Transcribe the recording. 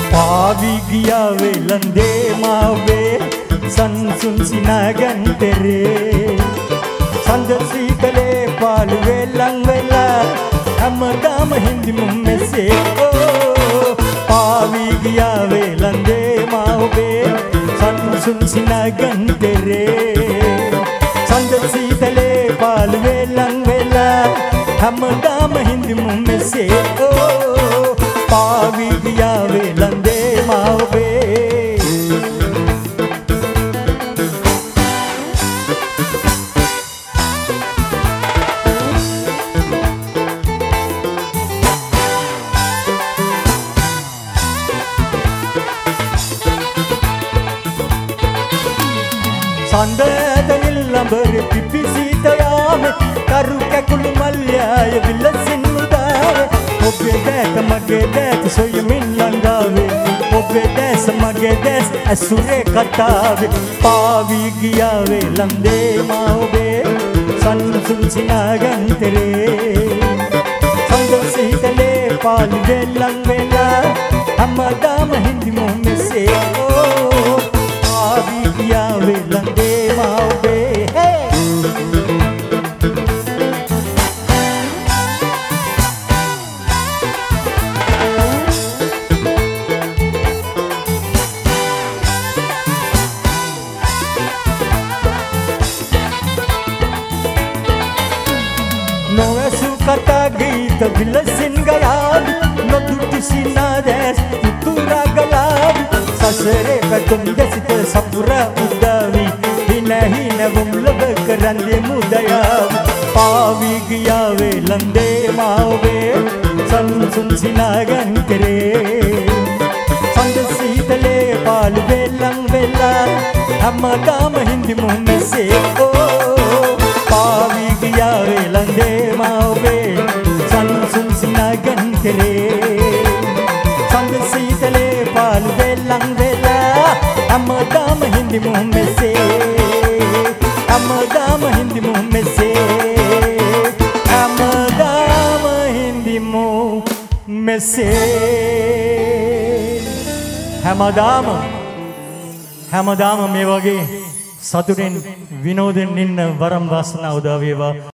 පාවි ගියා වෙලන්දේ මාවේ සංසුන් සිනාගන්තරේ සඳ සීතලේ පාළු වෙලන් වෙලා හැමදාම හින්දි මුම්මෙසේ පාවි ගියා වෙලන්දේ මාවේ සංසුන් සිනාගන්තරේ සඳ සීතලේ පාළු වෙලන් වෙලා හැමදාම හින්දි මුම්මෙසේ පාවි ගියා වෙලන්දේ මාවේ සඳදනිල් ලඹර පිපිසිත යාමේ කරු කැකුළු මල්යාය විලසින් උදාවේ ඔබේ දැක මගේ දැක සොයමින් ළඟාවේ ඔබේ දැස මගේ දැස ඇසුරේ කතාවේ පාවි ගියා වෙලන්දේ මාවේ සංසුන් සිනාගන්තරේ සඳ සීතලේ පාළු වෙලන් වෙලා හැමදාම හින්දි මුම්මෙසේ පාවි ගියා වෙලන්දේ මාවේ නොඇසු කතා ගීත විලසින් ගයාවි නොදුටු සිනාදැස් තුතුරා ගලාවි සසරේ පැතුම් දෙසිත සපුර උදාවි හිනහි නැවුම් ලබ කරන්දේ මුදයාවි පාවි ගියා වෙලන්දේ මාවේ සංසුන් සිනාගන්තරේ සඳ සීතලේ පාළු වෙලන් වෙලා හැමදාම හින්දි මුම්මෙසේ පාවි ගියා වෙලන්දේ මාවේ සංසුන් සිනාගන්තරේ සඳ සීතලේ පාළු වෙලන් වෙලා හැමදාම හින්දි මුම්මෙසේ හැමදාම හින්දි මුම්මෙසේ හැමදාම හින්දි මුම්මෙසේ හැමදාම මේ වගේ සතුටින් විනෝදෙන් ඉන්න වරම් වාසනාව උදා වේවා.